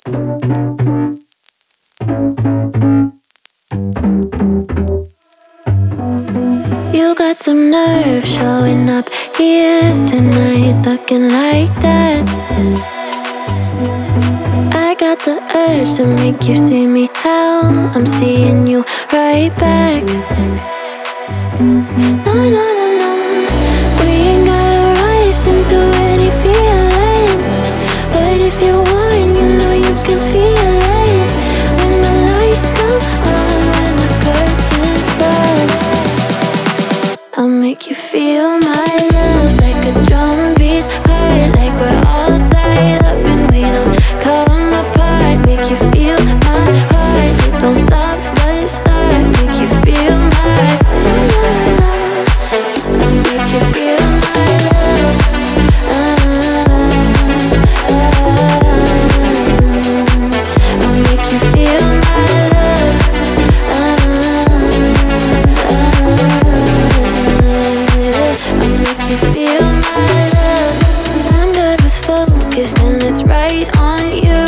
You got some nerve showing up here tonight, looking like that. I got the urge to make you see me how I'm seeing you right back. No, no, no, no. We ain't gotta rush into any feelings, but if you want, you know you can feel it when the lights come on, when the curtain falls. I'll make you feel my love like a drum beat's heart, like we're all tied up and we don't come apart. Make you feel my heart, it don't stop but start. Make you feel my na na na na. I'll make you feel my love. I'll make you feel my love. I'll make you feel my love. I'm good with focus and it's right on you.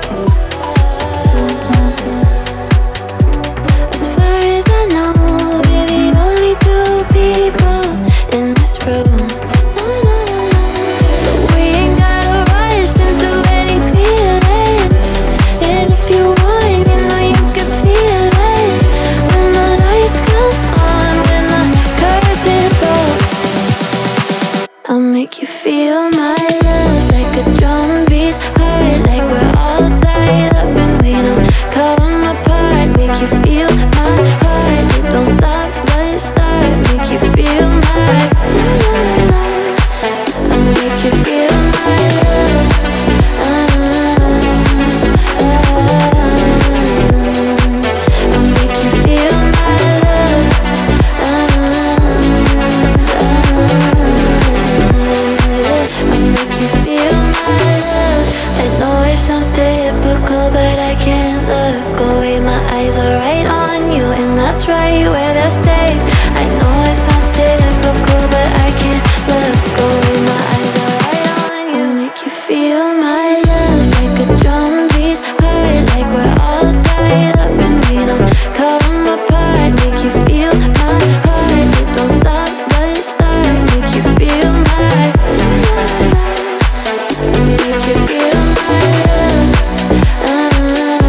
As far as I know, we're the only two people in this room. No, no, no, no. But we ain't gotta rush into any feelings, and if you want, you know you can feel it when the lights come on, when the curtain falls. I'll make you feel my love like a drum beat's heart, like we're all tied up and we don't come apart. Make you feel my heart, it don't stop but start. Make you feel my na na na na. I'll make you feel my love. I'll make you feel my love. I'll make you feel my love. I know it sounds typical, but I can't look away. My eyes are right on you, and that's right where they'll stay. I know it sounds typical, but I can't look away. My eyes are right on you. I'll make you feel my love like a drum beat's heart, like we're all tied up and we don't come apart. Make you feel my heart, it don't stop but start. Make you feel my na na na na. I'll make you feel my love. I'll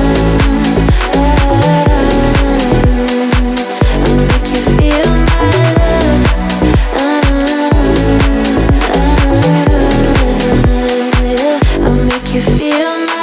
make you feel my love. I'll make you feel my